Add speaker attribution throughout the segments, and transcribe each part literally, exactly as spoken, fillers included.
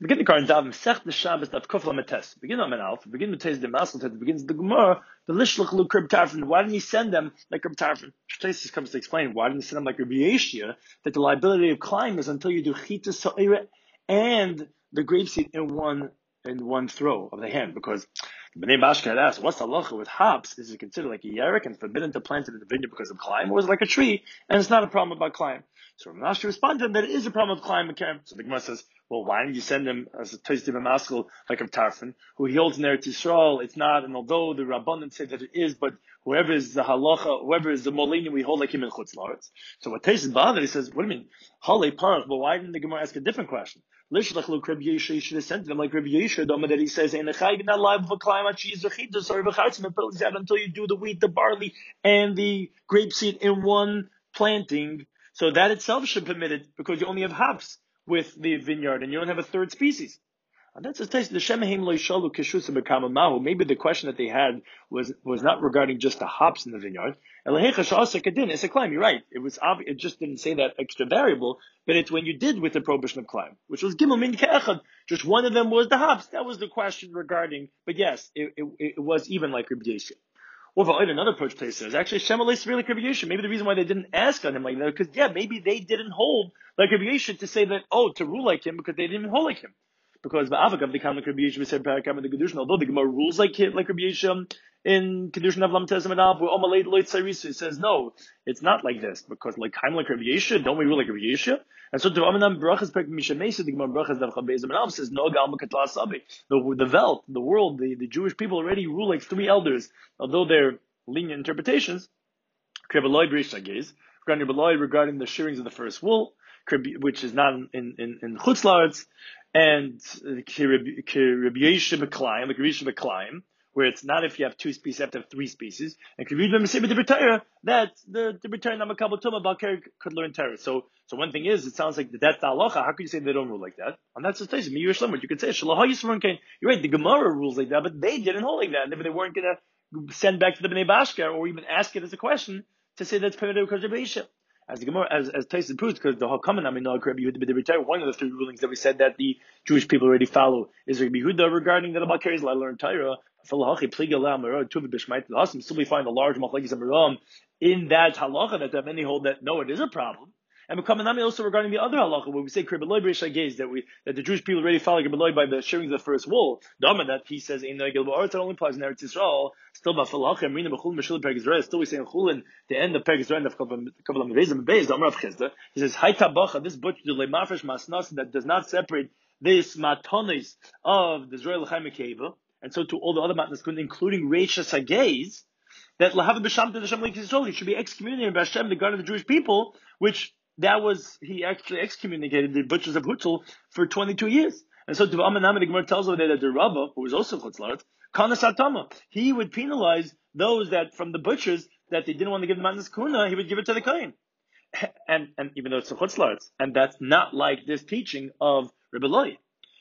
Speaker 1: Begin the current Dav Sech the Shabbos Dav Kufla Metes. Begin on Alf. Begin Metes the Masel. Begins the Gemara. The Lishlach Lu Krib Tarfin. Why didn't he send them like Krib Tarfin? Shtasis comes to explain why didn't he send them like Rabbi Yeshia, that the liability of climb is until you do Chita Sa'ira and the grapeseed in one in one throw of the hand, because Bnei Bashka had asked, what's the halacha with hops? Is it considered like a yerek and forbidden to plant it in the vineyard because of climb, or is it like a tree and it's not a problem about climb? So Rav Ashi responded to him that it is a problem with climb and kerem. So the Gemara says, well, why didn't you send him as a Toystiv Maskell like of Tarfin, who he holds in Eretz Yisrael? It's not, and although the Rabbanan say that it is, but whoever is the halacha, whoever is the Molini, we hold like him in Chutz La'aretz. So what Toystiv bothered, he says, what do you mean? Halei Parach, but why didn't the Gemara ask a different question? Lishlach Lu Rabbi Yeshua, you should have sent them like Rabbi Yeshua, Doma, that he says, "Ein echayv not live of a climate cheese or chitas or v'chartzim and until you do the wheat, the barley, and the grapeseed in one planting." So that itself should permit it, because you only have hops with the vineyard and you don't have a third species. And that's the taste. The Shemahim lo yishalu kishusa b'kamamahu. Maybe the question that they had was was not regarding just the hops in the vineyard. It's a climb. You're right. It was obvious. It just didn't say that extra variable, but it's when you did with the prohibition of climb, which was gimel min ke'echad. Just one of them was the hops. That was the question regarding. But yes, it, it, it was even like Rabbi Yeshua. Or another approach place says, actually, Shemalei is really Rabbi Yeshua. Maybe the reason why they didn't ask on him like that, because yeah, maybe they didn't hold like Rabbi Yeshua to say that, oh, to rule like him, because they didn't hold like him. Because the Avagav, they come like Rabbi Yeshua, said Parakam in the Kedushin, although the Gemara rules like him, like Rabbi Yeshua in Kedushin of Lam Tezim and Av, where Omalei Loit Sairisu, it says, no, it's not like this, because like kind like Rabbi Yeshua, don't we rule like Rabbi Yeshua? And so to Amanam Brachas Pek Mishamesa, the Gemara Brachas Dav Chabezim and Av says, no Galma Katla Sabi. The the Welt, the world, the, the Jewish people already rule like three elders, although they're lenient interpretations. Regarding regarding the shearings of the first wool, which is not in in in Chutz La'aretz, and Rabbi Yeshua B'Klayim, like Rabbi Yeshua B'Klayim, where it's not if you have two species, you have to have three species, and can read them say the B'Torah that the the B'Torah Namakabel Tuma Balker could learn Torah. So so one thing is, it sounds like that's the halacha. How can you say they don't rule like that? And that's the case. You could say Shalach Yisrael Kain. You're right. The Gemara rules like that, but they didn't hold like that. And they weren't going to send back to the Bnei Bashka or even ask it as a question to say that's primitive because of Rabbi Yeshua. As the Gemara, as as Tyson proves, because the Hakaman Aminog Rabbi Yehuda b'Dibritay, one of the three rulings that we said that the Jewish people already follow is Rabbi Yehuda regarding that about carries la learn Torah. Still we find a large machlekes Amaram in that halacha that have many hold that no, it is a problem. And Mekamanami also regarding the other halacha where we say Kribbeloi B'Rishagez that we that the Jewish people already follow Kribbeloi by the shearing of the first wool. Dama that he says in Negel Ba'aretz that only applies in Eretz Yisrael. Still Ba'Falacha Amrina B'Chulin B'Shul Perek Yisrael. Still we say in Chulin the end of Perek Yisrael of Kavam Kavam Beis Amar of Chizda. He says Hayta Bacha this butcher the Leimafresh Masnas that does not separate this matonis of the Israel Chaim Keva, and so to all the other matnas including Reisha Sagez that Lahav B'Sham to the Shem Yisrael he should be excommunicated by Hashem the God of the Jewish people, which that was, he actually excommunicated the butchers of Hutzel for twenty-two years. And so, Tuv Amanam, the Gemara tells us that the Rabbah, who was also Chutz La'aretz, Kana Satama, he would penalize those that, from the butchers, that they didn't want to give the Matnas Kuna, he would give it to the Kohen. And, and even though it's a Chutz La'aretz, and that's not like this teaching of Rebbe Loi.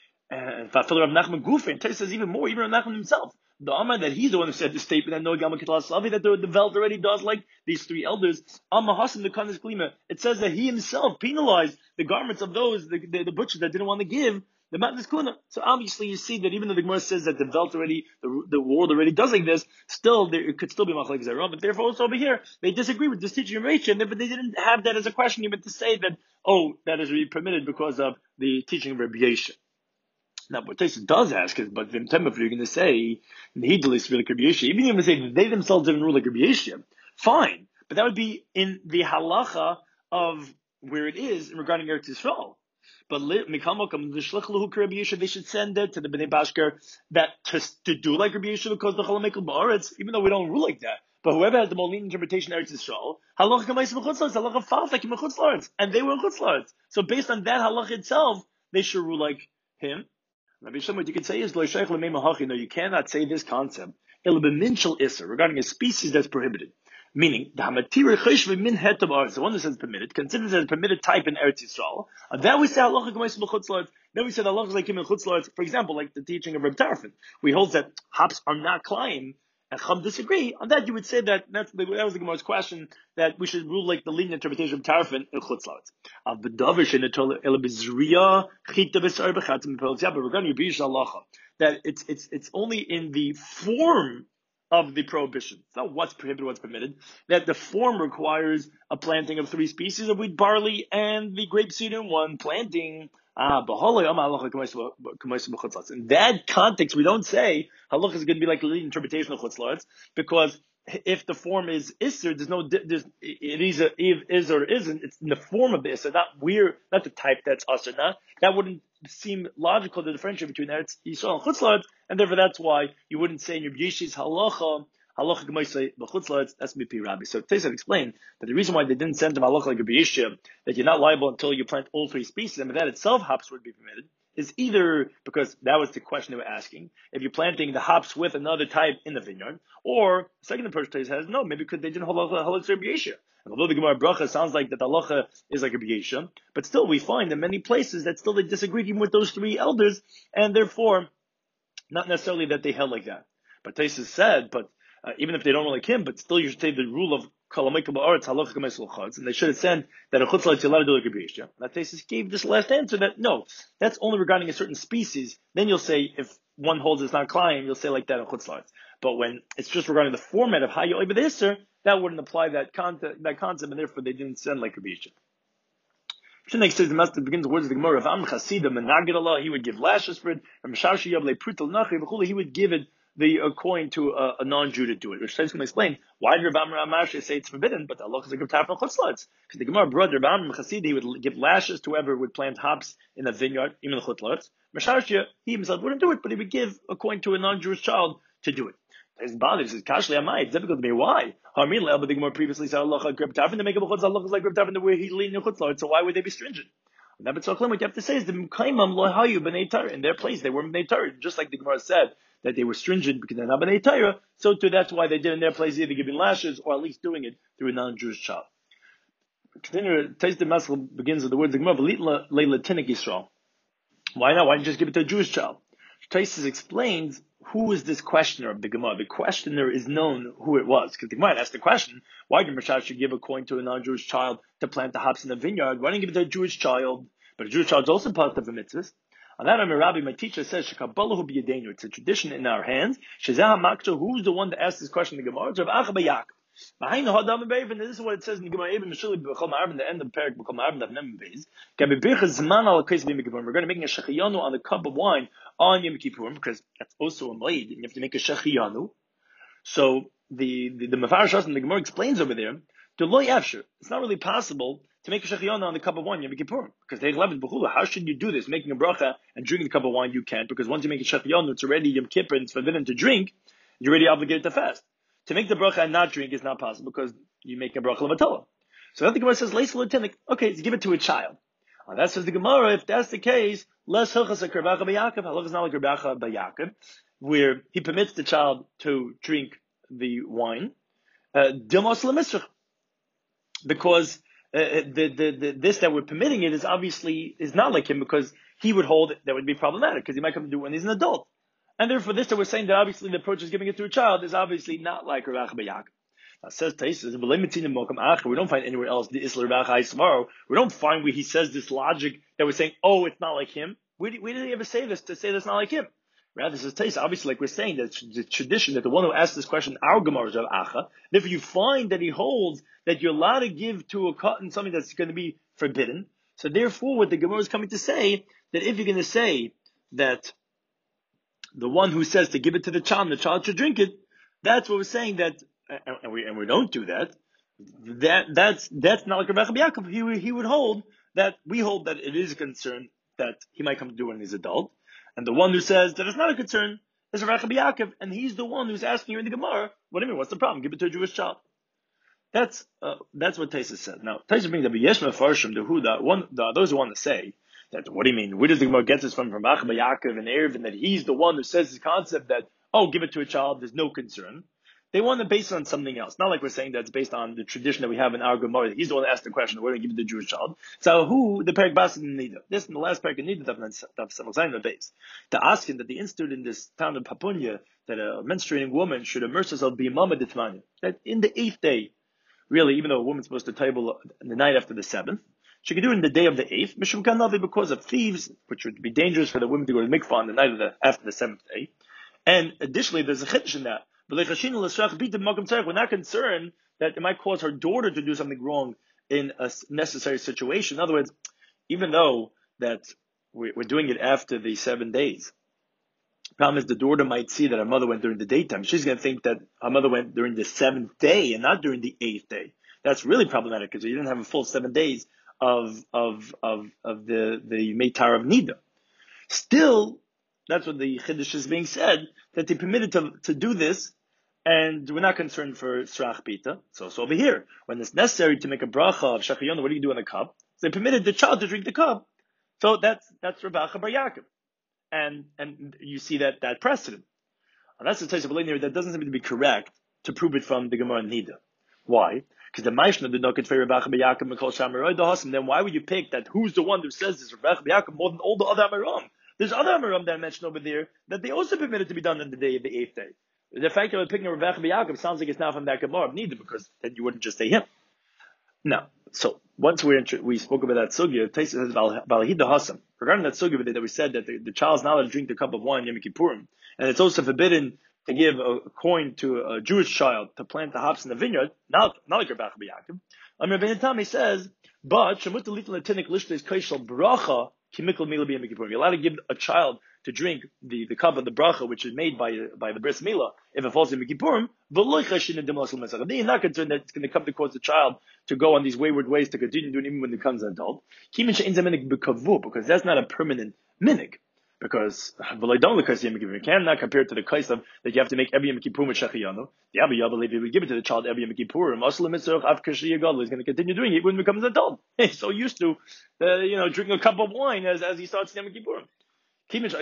Speaker 1: And Fafil Rav Nachman Gufin, Tais says even more, even Rav Nachman himself. The Amar that he's the one who said the statement that no Gama Kitla Slavi that the, the Veld already does like these three elders. Amma Hasan the Kanis Klima. It says that he himself penalized the garments of those the, the, the butchers that didn't want to give the Matnas Kuna. So obviously you see that even though the Gemara says that the Veld already the, the world already does like this, still there it could still be Machlek Zerah. But therefore also over here they disagree with this teaching of Rachel, but they didn't have that as a question even to say that oh that is really permitted because of the teaching of Rabbi Yeshua. Now, what Tyson does ask is, but Vim Temef, you're going to say, Nehidalis really Rabbi Yeshua, even if you say that they themselves didn't rule like Rabbi Yeshua, fine, but that would be in the halacha of where it is regarding Eretz Yisrael. But Mikamakam, the Shlechluhu Rabbi Yeshua, they should send it to the Bnei Bashkar that to, to do like Rabbi Yeshua because the Chalamekel Ba'aretz, even though we don't rule like that. But whoever has the Molin interpretation of Eretz Yisrael, halacha kamayis b'chutz la'aretz, halacha fals like in b'chutz la'aretz, and they were in chutz la'aretz. So based on that halacha itself, they should rule like him. Rabbi Shlomo, what you can say is, no, you cannot say this concept regarding a species that's prohibited. Meaning, the one that says permitted, considers as a permitted type in Eretz Yisrael, and then we say halacha k'mais b'chutz la'aretz. Then we say halacha like him in chutz la'aretz. For example, like the teaching of Reb Tarfon, we hold that hops are not climb and Chum disagree, on that you would say that that's the, that was the Gemara's question, that we should rule like the lenient interpretation of Tarfin in Chutzlaritz. Av b'davar shenitol el b'zriya chita b'sar b'chatzim b'pelz. Yeah, but regarding Yibbish halacha, that it's it's it's only in the form of the prohibition. It's not what's prohibited, what's permitted. That the form requires a planting of three species of wheat, barley, and the grapeseed in one planting. Ah, in that context, we don't say halacha is going to be like the leading interpretation of chutzlaritz, because if the form is isser, there's no there's it is a is or isn't. It's in the form of the isser, not we're not the type that's usher. Not that wouldn't seem logical to differentiate between Eretz Yisrael and chutzlaritz, and therefore that's why you wouldn't say in your Yeshi's halacha. Halacha Gemaisei b'chutzlaritz, that's mipi Rabbi. So Teisad explained that the reason why they didn't send them halacha like Rabbi Yishia, that you're not liable until you plant all three species, and that itself hops would be permitted, is either because that was the question they were asking, if you're planting the hops with another type in the vineyard, or the second approach Teisad has no, maybe because they didn't halacha halacha Rabbi Yishia. And although the Gemara Bracha sounds like that the halacha is like Rabbi Yishia, but still we find in many places that still they disagreed even with those three elders, and therefore not necessarily that they held like that. But Teisad said, but Uh, even if they don't like him, but still you should take the rule of Kalamakal Ba'aretz Halacha K'meisel Chutz, and they should have said that a Chutzlaritz you're allowed to do like Rabbi Yishia. That Tesis gave this last answer that no, that's only regarding a certain species. Then you'll say if one holds it's not Klayim, you'll say like that in Chutzlaritz. But when it's just regarding the format of how you oiv the Isser, that wouldn't apply that concept, that concept, and therefore they didn't send like Rabbi Yishia. Next says the master begins the words of the Gemara of Am Chasidim and Nagid Allah. He would give lashes for it, and Mishashi Yavle Prutal Nachi v'chuli. He would give it the a coin to a, a non-Jew to do it. Which is going to explain why did Rav Amram Amash say it's forbidden, but Allah is a good from chutzlaritz. Because the Gemara brought Rav Amram Chassid, he would give lashes to whoever would plant hops in a vineyard, even the chutzlaritz. Meshashia, he himself wouldn't do it, but he would give a coin to a non-Jewish child to do it. It's bothered. He says, Kashli Amai, it's difficult to me. Why? Harmin Le'el, but the Gemara previously said Allah grib tarfin to make a chutz. Allah is like grib tarfin the way he leaned in chutzlaritz. So why would they be stringent? What you have to say is the Mkaimam Lohayu B'nei Torah. In their place, they were B'nei Torah. Just like the Gemara said that they were stringent because they're not B'nei Torah, so too that's why they did in their place either giving lashes or at least doing it through a non-Jewish child. Continue. Taste the Masel begins with the words the Gemara V'lit Leila Tinik Yisrael. Why not? Why didn't you just give it to a Jewish child? Taisus explains who is this questioner of the Gemara. The questioner is known who it was, because the Gemara asked the question: why did Moshe should give a coin to a non-Jewish child to plant the hops in the vineyard? Why didn't you give it to a Jewish child? But a Jewish child is also part of the mitzvahs. On that, I'm a rabbi. My teacher says, "Shekabalahu b'yadenu." It's a tradition in our hands. Shezah Makto. Who's the one that asked this question in the Gemara? It's Rav Acha bar Yaakov. Behind the Hadam and this is what it says in the Gemara. Even Meshuli b'Chol Ma'arv in the end of the parak b'Chol Ma'arv and Avnem Beis. We're going to make a shechiyanu on the cup of wine on Yom Kippurim because that's also a moed, and you have to make a shechiyanu. So the the, the Mefarish and the Gemara explains over there, to lo yafshir. It's not really possible to make a shechiyanu on the cup of wine Yom Kippurim because they love it b'chula. How should you do this? Making a bracha and drinking the cup of wine you can't, because once you make a shechiyanu, it's already Yom Kippur and it's forbidden to drink. You're already obligated to fast. To make the bracha and not drink is not possible because you make a bracha levatala. So then the Gemara says, "Leis l'tinik." Okay, so give it to a child. And that says the Gemara, if that's the case, less hilchas like Rav Acha bar Yaakov. Halach is not like Rav Acha bar Yaakov, where he permits the child to drink the wine. Dilmos l'misrach, because uh, the, the the this that we're permitting it is obviously is not like him, because he would hold it, that would be problematic because he might come to do it when he's an adult. And therefore, this that we're saying that obviously the approach is giving it to a child is obviously not like Rav Acha bar Yaakov. Now, says Taisus, we don't find anywhere else the Isla Rav Acha tomorrow. We don't find where he says this logic that we're saying, oh, it's not like him. Where did, where did he ever say this to say that's not like him? Rather, says Taisus, obviously, like we're saying, that the tradition that the one who asked this question, our Gemara is Rav Acha. Therefore, you find that he holds that you're allowed to give to a cotton something that's going to be forbidden. So therefore, what the Gemara is coming to say, that if you're going to say that the one who says to give it to the child, and the child should drink it, that's what we're saying that, and we and we don't do that. That that's that's not like Rav Acha bar Yaakov. He he would hold that we hold that it is a concern that he might come to do when he's adult, and the one who says that it's not a concern is Rav Acha bar Yaakov, and he's the one who's asking you in the Gemara, what do you mean? What's the problem? Give it to a Jewish child. That's uh, that's what Taisus said. Now Taisus brings up Yesh Mefarshim the Huda. One the, those who want to say that, what do you mean? Where does the Gemara get this from? From Rav Acha bar Yaakov and Erv, and that he's the one who says this concept that, oh, give it to a child, there's no concern. they want to base it on something else. Not like we're saying that it's based on the tradition that we have in our Gemara. He's the one that asked the question, we're going to give it to the Jewish child. So who, the Perek Bas in Nida. This in the last Perek in Nida, the base. To ask him that the institute in this town of Papunya, that a menstruating woman should immerse herself be mama d'tmanya. That in the eighth day, really, even though a woman's supposed to table the night after the seventh, she could do it in the day of the eighth, Mishum Kanavi, because of thieves, which would be dangerous for the women to go to mikvah on the night of the, after the seventh day. And additionally, there's a chiddush in that. We're not concerned that it might cause her daughter to do something wrong in a necessary situation. In other words, even though that we're doing it after the seven days, the problem is the daughter might see that her mother went during the daytime. She's going to think that her mother went during the seventh day and not during the eighth day. That's really problematic because you didn't have a full seven days of of of of the the Meitar of Nida. Still, that's what the Chiddush is being said, that they permitted to to do this, and we're not concerned for Srach Pita. So it's over here. When it's necessary to make a bracha of Shachayonu, what do you do in the cup? So they permitted the child to drink the cup. So that's that's Rav Acha Bar Yaakov. And and you see that that precedent. And that's the type of linear that doesn't seem to be correct to prove it from the Gemara Nida. Why? Because the Maishna did not get Rav Acha Bar Yaakov Mikol Shamaroi Dahasim. Then why would you pick that? Who's the one who says this Rav Acha Bar Yaakov more than all the other Amaram? There's other Amaram that I mentioned over there that they also permitted to be done on the day of the eighth day. The fact that we're picking Rav Acha Bar Yaakov sounds like it's now from that Gemara of Nida, because then you wouldn't just say him. No. So once we we spoke about that sugya, Taisa says Balahida Hasam. Regarding that sugya that we said that the, the child's not allowed to drink the cup of wine Yom Kippurim, and it's also forbidden to give a coin to a Jewish child to plant the hops in the vineyard. Not not like Rav Acha Bar Yaakov. Um, Rabbi Natan says, but Shemut Litin Latinik Lishlis Kaishal Bracha Kimikol Mila B'Yom Kippurim. You're allowed to give a child to drink the, the cup of the bracha, which is made by by the bris milah, if it falls in Kippurim. Then you're not concerned that it's going to come to cause the child to go on these wayward ways to continue doing even when it becomes an adult. Because that's not a permanent minig. Because you cannot compare it to the kais of that you have to make every Yom Kippurim with Shechiyanu. The Abba Yabba Levi would give it to the child every Yom Kippurim. He's going to continue doing it when he becomes an adult. He's so used to, uh, you know, drinking a cup of wine as, as he starts Yom Kippurim. Since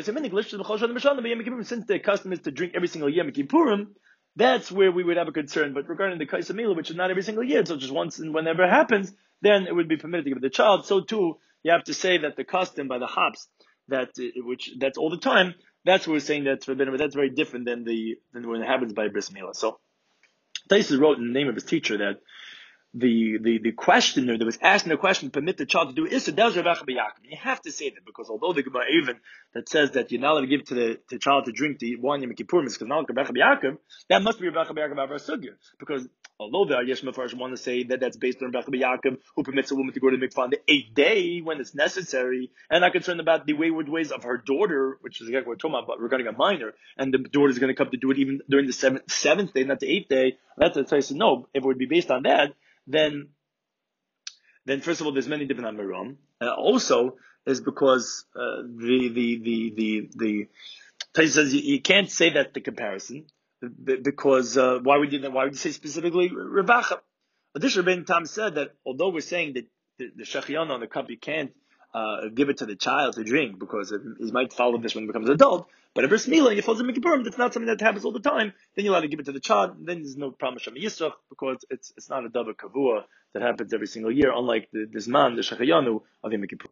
Speaker 1: the custom is to drink every single Yom Kippurim, that's where we would have a concern. But regarding the Kais Mila, which is not every single year, so just once and whenever it happens, then it would be permitted to give it to the child. So too, you have to say that the custom by the hops, that which that's all the time, that's what we're saying that's forbidden, but that's very different than the than when it happens by bris milah. So Taisus wrote in the name of his teacher that the the the questioner that was asking the question permit the child to do Issa, that was Rav Acha Bar Yaakov. You have to say that, because although the Gemara even that says that you're not allowed to give to the, the child to drink the wine Yom Kippurim is because not like Rav Acha Bar Yaakov, that must be Rav Acha Bar Yaakov Avar Sugya. Because although the Yesh Mefarsh want to say that that's based on Rav Acha Bar Yaakov, who permits a woman to go to the mikvah on the eighth day when it's necessary, and not concerned about the wayward ways of her daughter, which is exactly what we're talking about regarding a minor, and the daughter is going to come to do it even during the seventh, seventh day, not the eighth day. That's the Taisus. No, if it would be based on that, then then first of all, there's many different Amiram. Uh, also, is because uh, the the the the the Taisus says you, you can't say that the comparison, because uh, why would you why would you say specifically Rav Acha? Additionally, Rabbeinu Tam said that although we're saying that the, the Shechiyana on the cup you can't uh, give it to the child to drink because it, he might follow this when he becomes an adult, but if it's Mila and it falls in Kippurim, that's not something that happens all the time. Then you're allowed to give it to the child. Then there's no problem with Shema Yisrach, because it's it's not a davar kavua that happens every single year, unlike the, this man, the Shechayanu of Yom Kippur.